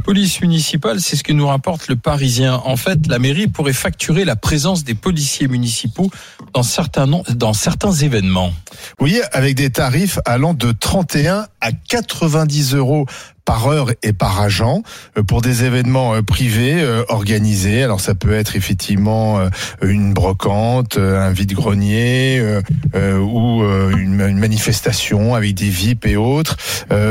Police municipale, c'est ce que nous rapporte le Parisien. En fait, la mairie pourrait facturer la présence des policiers municipaux dans certains événements. Oui, avec des tarifs allant de 31 à 90 euros par heure et par agent pour des événements privés organisés. Alors ça peut être effectivement une brocante, un vide-grenier ou une manifestation avec des VIP et autres. Pourquoi ?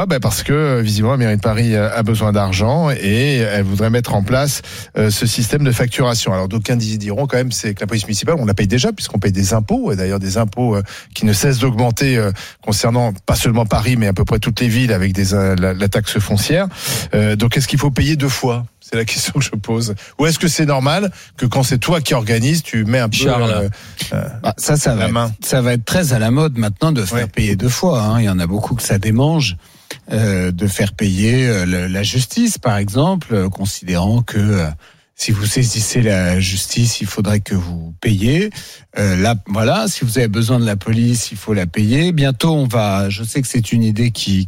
Parce que visiblement la mairie de Paris a besoin d'argent et elle voudrait mettre en place ce système de facturation. Alors d'aucuns diront quand même c'est que la police municipale, on la paye déjà puisqu'on paye des impôts, et d'ailleurs des impôts qui ne cessent d'augmenter concernant pas seulement Paris mais à peu près toutes les villes avec la taxe foncière. Donc est-ce qu'il faut payer deux fois ? C'est la question que je pose. Ou est-ce que c'est normal que quand c'est toi qui organises, tu mets un peu la main ? Ça va être très à la mode maintenant de faire payer deux fois. Hein. Il y en a beaucoup que ça démange de faire payer la justice, par exemple, considérant que si vous saisissez la justice, il faudrait que vous payiez. Là, voilà, si vous avez besoin de la police, il faut la payer. Bientôt, je sais que c'est une idée qui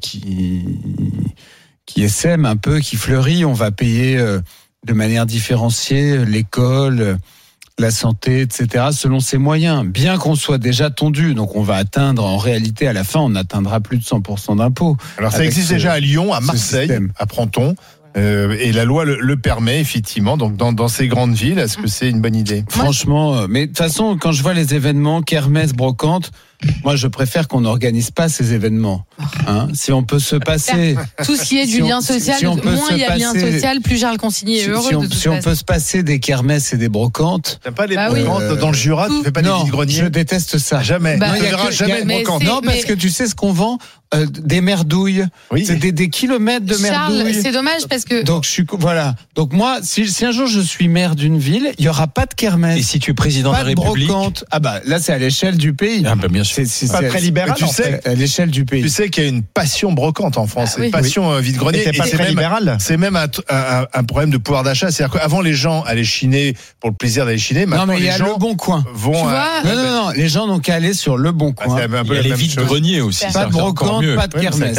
essaime un peu, qui fleurit. On va payer de manière différenciée l'école, la santé, etc., selon ses moyens. Bien qu'on soit déjà tondu, donc on va atteindre, en réalité, à la fin, on atteindra plus de 100% d'impôts. Alors ça existe déjà à Lyon, à Marseille, à Prenton. Et la loi le permet effectivement. Donc dans ces grandes villes, est-ce que c'est une bonne idée ? Franchement, mais de toute façon, quand je vois les événements, kermesse, brocante, moi je préfère qu'on n'organise pas ces événements. Hein, si on peut se passer tout ce qui est du lien social, moins il y a de lien social, plus Charles Consigny est heureux. Si on peut se passer des kermesses et des brocantes. T'aimes pas les brocantes dans le Jura ? Tu fais pas des vide-greniers ? Je déteste ça. Jamais. Tu ne verras jamais de brocante. Non, parce que tu sais ce qu'on vend. Des merdouilles, c'est des kilomètres de merdouilles. Charles, c'est dommage parce que. Donc Donc moi, si un jour je suis maire d'une ville, il y aura pas de kermesse. Et si tu es président de la République, brocante. Là c'est à l'échelle du pays. Bien sûr. C'est pas très libéral. Tu sais, à l'échelle du pays. Tu sais qu'il y a une passion brocante en France, une passion vide-grenier. C'est pas très libéral. C'est même un problème de pouvoir d'achat. C'est-à-dire qu'avant les gens allaient chiner pour le plaisir d'aller chiner. Non mais il y a Le Bon Coin. Non, les gens n'ont qu'à aller sur Le Bon Coin. Il y a les vide-greniers aussi. Pas de brocante, pas de kermesse.